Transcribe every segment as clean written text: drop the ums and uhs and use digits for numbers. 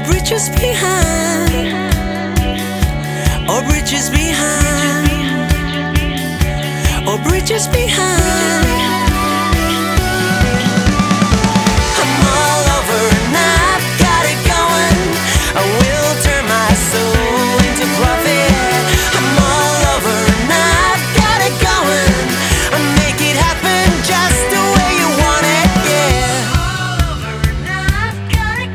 bridges behind, or bridges behind, or bridges behind. I'm all over and I've got it going. I will turn my soul into profit. I'm all over and I've got it going. I make it happen just the way you want it, yeah. All over and I've got it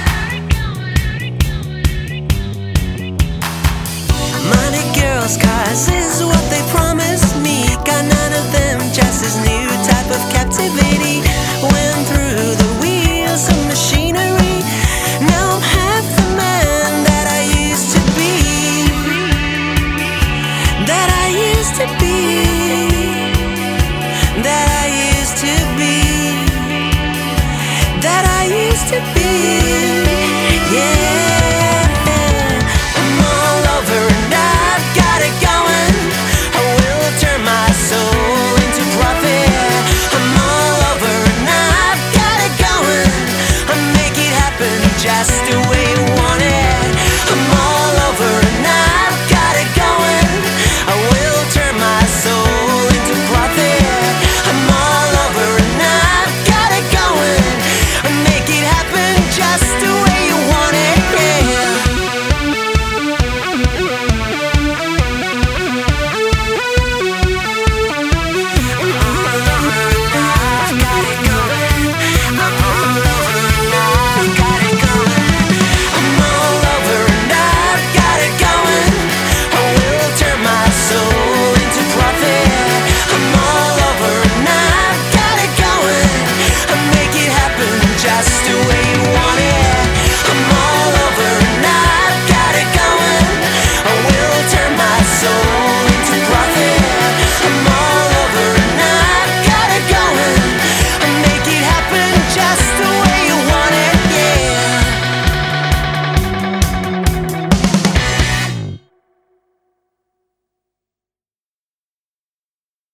going. Money, girls, cars is what they promised me. Got none of them, just this new type of captivity. Went through the wheels of machinery. Now I'm half the man that I used to be. That I used to be. That I used to be. That I used to be. Yeah. I'm all over and I've got it going. I will turn my soul into profit. I'm all over and I've got it going. I make it happen just the